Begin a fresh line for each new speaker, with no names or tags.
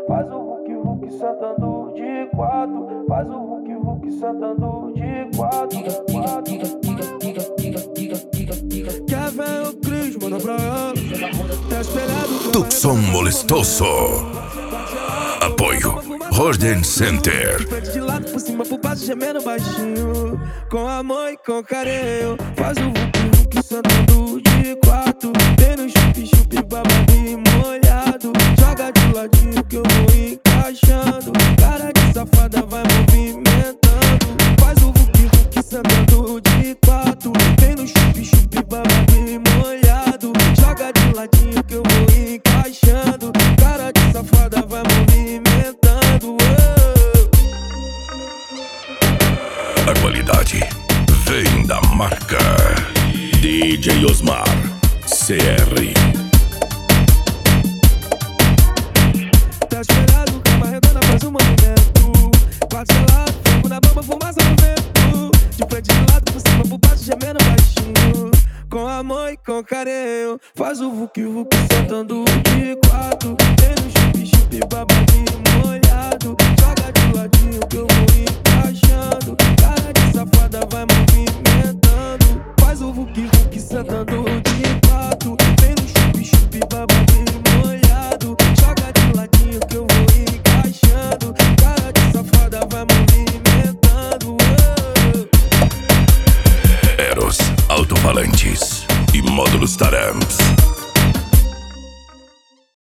faz o Hulk Hulk sentando de quatro, faz o Hulk Hulk sentando de quatro.
Quer ver o Cris, manda pra ela. Tá espelhado.
Tucson molestoso. Apoio Roden Center.
De lado por cima, por baixo, gemendo baixinho. Com amor e com carinho. Faz o Hulk Hulk sentando de quatro. Vem no chup-chup, babadinho molhado. Joga de ladinho que eu vou encaixando. Cara de safada vai movimentando. Faz o Hulk Hulk sentando de quatro. Vem no chup-chup, babadinho molhado. Joga de ladinho que eu vou encaixando. Cara de safada vai movimentando.
A qualidade vem da marca DJ Osmar CR.
Tá esperado, cama redonda faz um movimento. Quatro gelado, fogo na bomba, fumaça no vento. De frente, de lado, por cima, por baixo, gemendo baixinho. Com amor e com carinho. Faz o Hulk Hulk sentando de quatro. Vem no chup-chup, babadinho molhado. Joga de ladinho que eu vou encaixando. Cara de safada vai movimentando. Faz o Hulk Hulk sentando de quatro. Vem no chup-chup, babadinho molhado. Joga de ladinho que eu vou encaixando. Cara de safada vai movimentando.
Eros Alto-Falantes e Módulos Taramps.